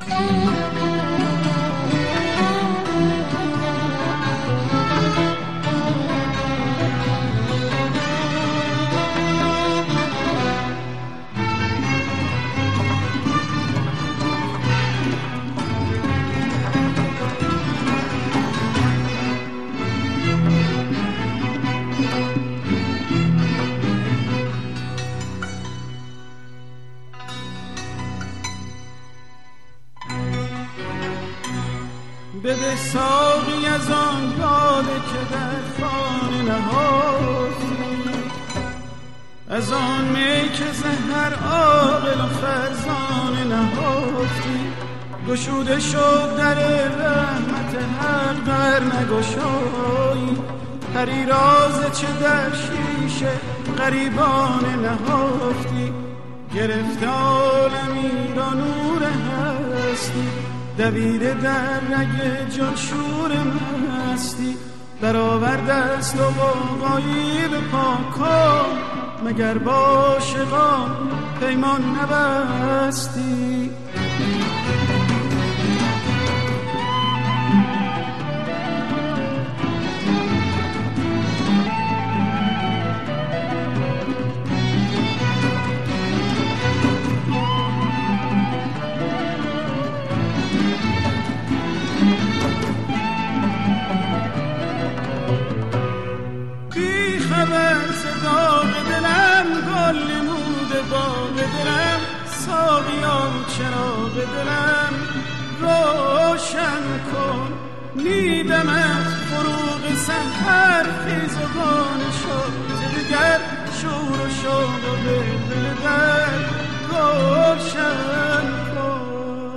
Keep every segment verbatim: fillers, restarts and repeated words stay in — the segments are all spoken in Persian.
بده ساقی از آن باده که در خانه نهفتی، از آن می که زهر عاقل و فرزانه نهفتی. گشوده شد در رحمت حق در نگشایی، پری راز چه در شیشه غریبانه نهفتی. گرفت عالمی را نور هستی، دویده در رگ جان شور مستی. برآورد است و غایب پاکان، مگر با عاشقان پیمان نبستی. چراغ دلم روشن کن، میدمت فروغ سحر خیزگان شد. دیگر شور و شوق و دل در روشن کن.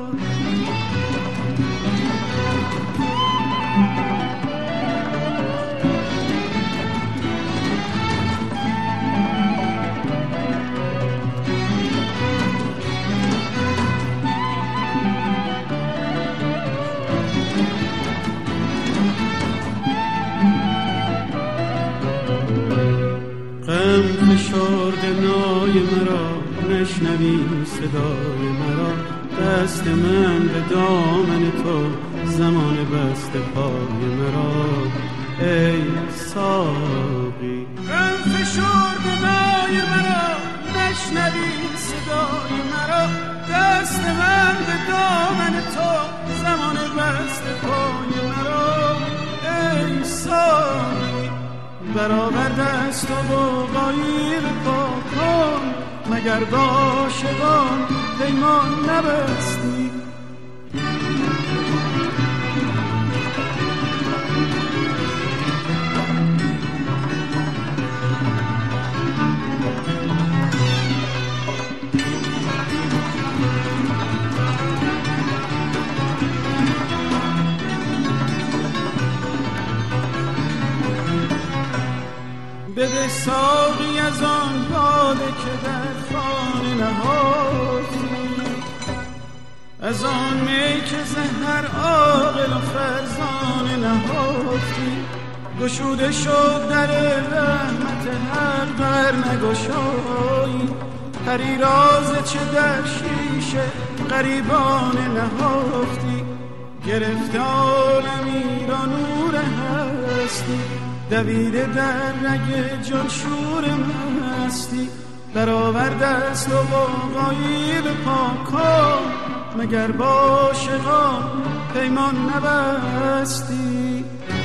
فشرده نای مرا نشنوی صدای مرا، دست من به دامن تو زمان بست پای مرا. ای ساقی غم فشرده نای مرا نشنوی صدای مرا، دست من به دامن تو زمان بست پای مرا. ای ساقی برآورده است و غایب پاکان، مگر با عاشقان پیمان نبستی. بده ساقی از آن باده که در خانه نهفتی، از آن می که زهر عاقل و فرزانه نهفتی. گشوده شد در رحمت حق در نگشایی، پری راز چه در شیشه غریبانه نهفتی. گرفت عالمی را نور هستی، دویده در رگ جان شور مستی. برآورده است و غایب پاکان، مگر با عاشقان پیمان نبستی.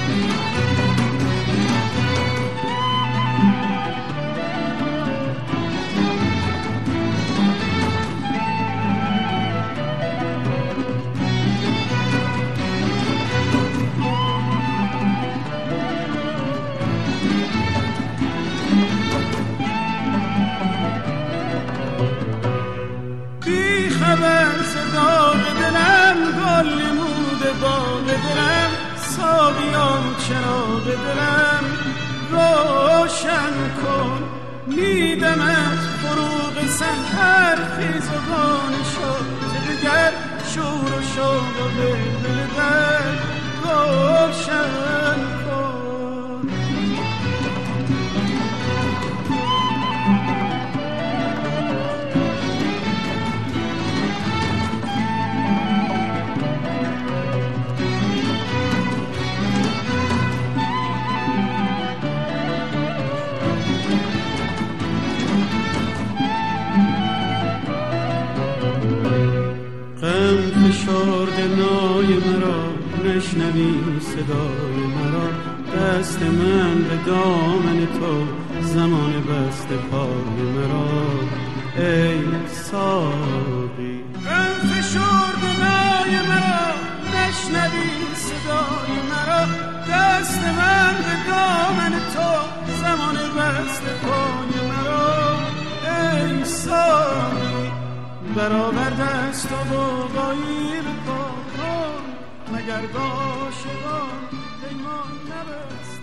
چراغ دلم روشن کن، میدمت فروغ سحر خیزگان شد. دیگر شور و شوق و دل در روشن کن. فشرده نای مرا نشنوی صدای مرا دست من به دامن تو زمان بست پای مرا ای ساقی فشرده نای مرا نشنوی صدای مرا دست من به دامن تو زمان بست پای مرا ای ساقی برابر دست و بایر کن مگر با عاشقان پیمان نبست